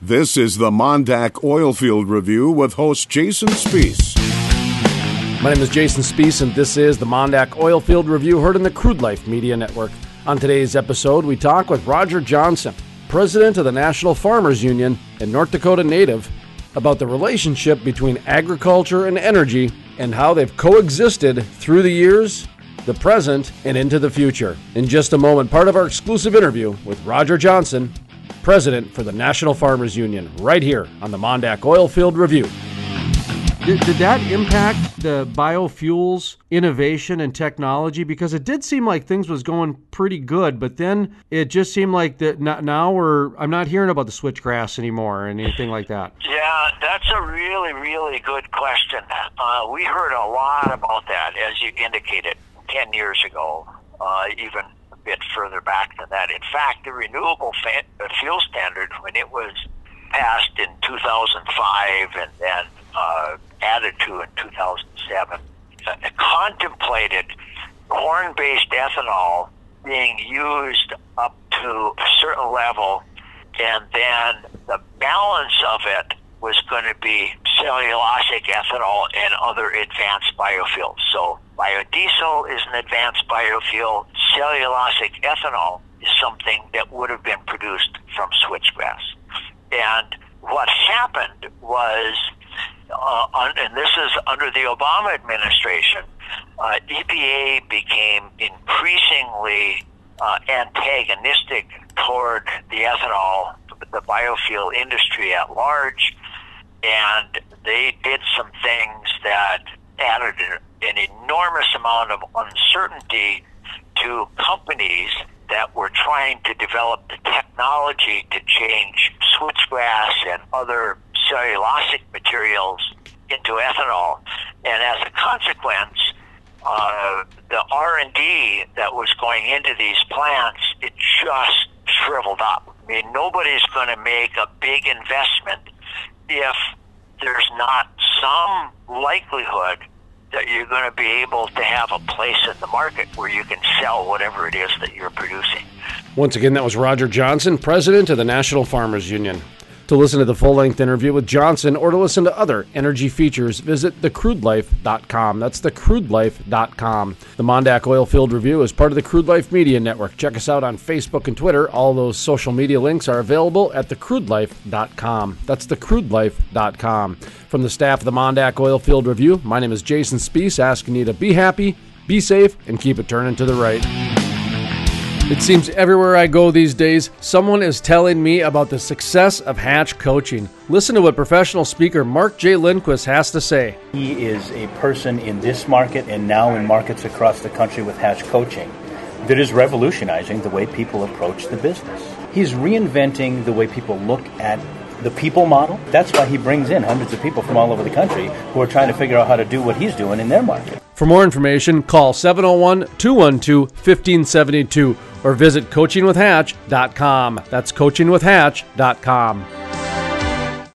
This is the Mondak Oilfield Review with host Jason Spiess. My name is Jason Spiess, and this is the Mondak Oilfield Review, heard in the Crude Life Media Network. On today's episode, we talk with Roger Johnson, president of the National Farmers Union and North Dakota native, about the relationship between agriculture and energy and how they've coexisted through the years, the present, and into the future. In just a moment, part of our exclusive interview with Roger Johnson, president for the National Farmers Union, right here on the Mondak Oilfield Review. Did that impact the biofuels innovation and technology? Because it did seem like things was going pretty good, but then it just seemed like that now I'm not hearing about the switchgrass anymore or anything like that. Yeah, that's a really, really good question. We heard a lot about that, as you indicated, 10 years ago, even a bit further back than that. In fact, the renewable fuel standard, when it was passed in 2005 and then added to in 2007, contemplated corn-based ethanol being used up to a certain level, and then the balance of it was going to be cellulosic ethanol and other advanced biofuels. So biodiesel is an advanced biofuel. Cellulosic ethanol is something that would have been produced from switchgrass. And what happened was, and this is under the Obama administration, EPA became increasingly antagonistic toward the ethanol, the biofuel industry at large, and they did some things that added an enormous amount of uncertainty to companies that were trying to develop the technology to change switchgrass and other cellulosic materials into ethanol. And as a consequence, the R&D that was going into these plants, it just shriveled up. I mean, nobody's going to make a big investment if there's not some likelihood that you're going to be able to have a place in the market where you can sell whatever it is that you're producing. Once again, that was Roger Johnson, president of the National Farmers Union. To listen to the full-length interview with Johnson or to listen to other energy features, visit thecrudelife.com. That's thecrudelife.com. The Mondak Oilfield Review is part of the Crude Life Media Network. Check us out on Facebook and Twitter. All those social media links are available at thecrudelife.com. That's thecrudelife.com. From the staff of the Mondak Oilfield Review, my name is Jason Spiess, asking you to be happy, be safe, and keep it turning to the right. It seems everywhere I go these days, someone is telling me about the success of Hatch coaching. Listen to what professional speaker Mark J. Lindquist has to say. He is a person in this market and now in markets across the country with Hatch coaching that is revolutionizing the way people approach the business. He's reinventing the way people look at the people model. That's why he brings in hundreds of people from all over the country who are trying to figure out how to do what he's doing in their market. For more information, call 701-212-1572 or visit coachingwithhatch.com. That's coachingwithhatch.com.